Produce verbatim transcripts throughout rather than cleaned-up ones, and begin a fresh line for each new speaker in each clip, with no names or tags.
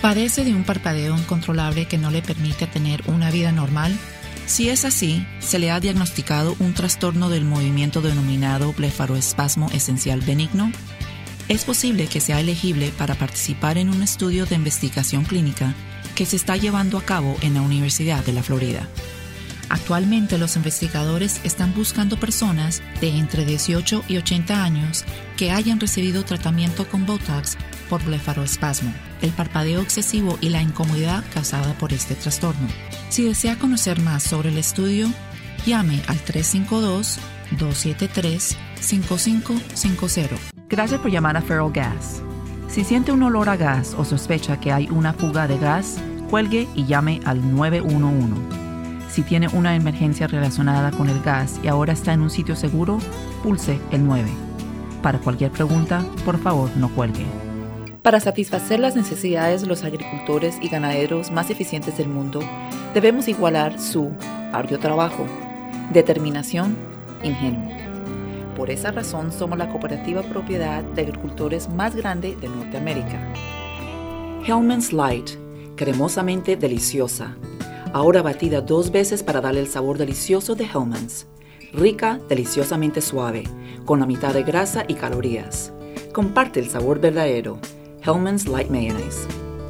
¿Padece de un parpadeo incontrolable que no le permite tener una vida normal? Si es así, se le ha diagnosticado un trastorno del movimiento denominado blefaroespasmo esencial benigno. Es posible que sea elegible para participar en un estudio de investigación clínica que se está llevando a cabo en la Universidad de la Florida. Actualmente los investigadores están buscando personas de entre dieciocho y ochenta años que hayan recibido tratamiento con Botox por blefaroespasmo, el parpadeo excesivo y la incomodidad causada por este trastorno. Si desea conocer más sobre el estudio, llame al tres cinco dos, dos siete tres, cinco cinco cinco cero.
Gracias por llamar a Feral Gas. Si siente un olor a gas o sospecha que hay una fuga de gas, cuelgue y llame al nueve uno uno. Si tiene una emergencia relacionada con el gas y ahora está en un sitio seguro, pulse el nueve. Para cualquier pregunta, por favor, no cuelgue. Para satisfacer las necesidades de los agricultores y ganaderos más eficientes del mundo, debemos igualar su arduo trabajo, determinación, ingenio. Por esa razón somos la cooperativa propiedad de agricultores más grande de Norteamérica. Hellmann's Light, cremosamente deliciosa. Ahora batida dos veces para darle el sabor delicioso de Hellmann's. Rica, deliciosamente suave, con la mitad de grasa y calorías. Comparte el sabor verdadero. Hellmann's Light Mayonnaise.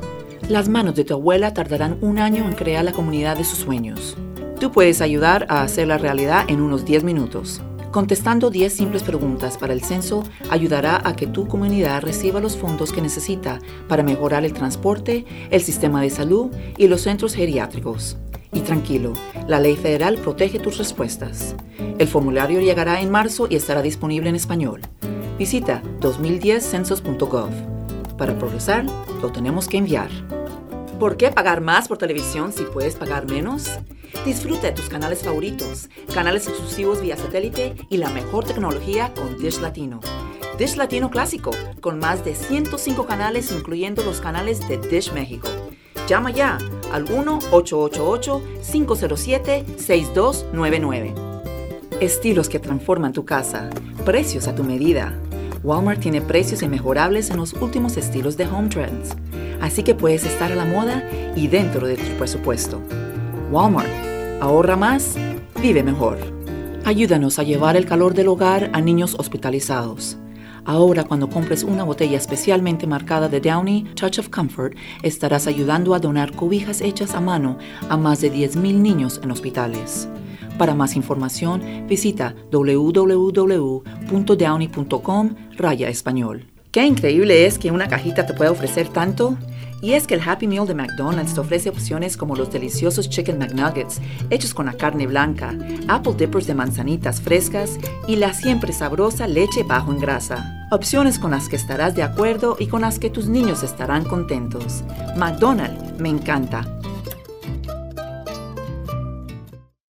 Las manos de tu abuela tardarán un año en crear la comunidad de sus sueños. Tú puedes ayudar a hacerla realidad en unos diez minutos. Contestando diez simples preguntas para el censo ayudará a que tu comunidad reciba los fondos que necesita para mejorar el transporte, el sistema de salud y los centros geriátricos. Y tranquilo, la ley federal protege tus respuestas. El formulario llegará en marzo y estará disponible en español. Visita dos mil diez census punto gov. Para progresar, lo tenemos que enviar. ¿Por qué pagar más por televisión si puedes pagar menos? Disfruta de tus canales favoritos, canales exclusivos vía satélite y la mejor tecnología con Dish Latino. Dish Latino Clásico, con más de ciento cinco canales incluyendo los canales de Dish México. Llama ya al uno ocho ocho ocho, cinco cero siete, seis dos nueve nueve. Estilos que transforman tu casa, precios a tu medida. Walmart tiene precios inmejorables en los últimos estilos de Home Trends, así que puedes estar a la moda y dentro de tu presupuesto. Walmart. Ahorra más, vive mejor. Ayúdanos a llevar el calor del hogar a niños hospitalizados. Ahora, cuando compres una botella especialmente marcada de Downy Touch of Comfort, estarás ayudando a donar cobijas hechas a mano a más de diez mil niños en hospitales. Para más información, visita w w w punto downy punto com raya español. ¡Qué increíble es que una cajita te pueda ofrecer tanto! Y es que el Happy Meal de McDonald's te ofrece opciones como los deliciosos Chicken McNuggets, hechos con la carne blanca, Apple Dippers de manzanitas frescas y la siempre sabrosa leche bajo en grasa. Opciones con las que estarás de acuerdo y con las que tus niños estarán contentos. McDonald's, me encanta.